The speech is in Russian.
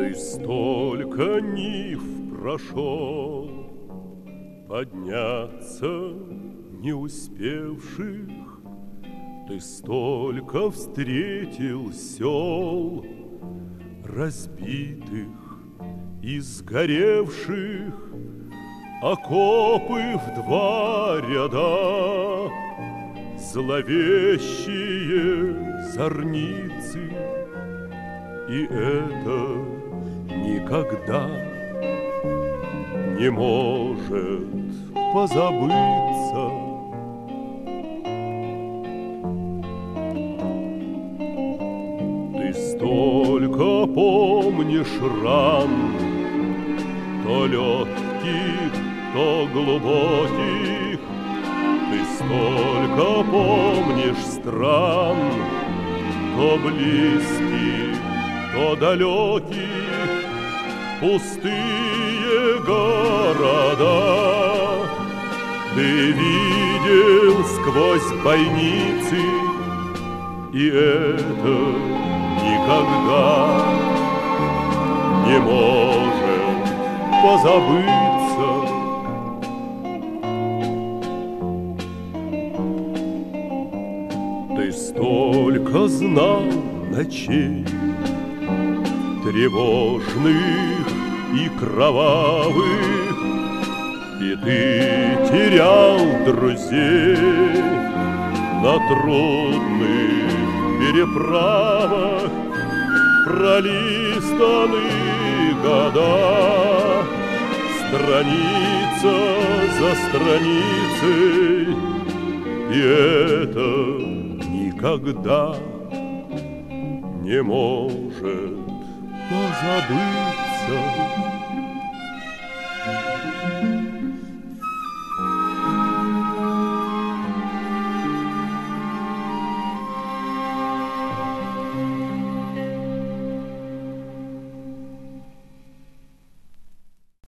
Ты столько нив прошел, подняться не успевших, ты столько встретил сел, разбитых и сгоревших, окопы в два ряда, зловещие зорницы, и это никогда не может позабыться. Ты столько помнишь ран, то легких, то глубоких, ты столько помнишь стран, то близких, то далеких, пустые города. Ты видел сквозь бойницы, и это никогда не может позабыться. Ты столько знал ночей, тревожных и кровавых, и ты терял друзей на трудных переправах, пролистаны года, страница за страницей, и это никогда не может позабыться.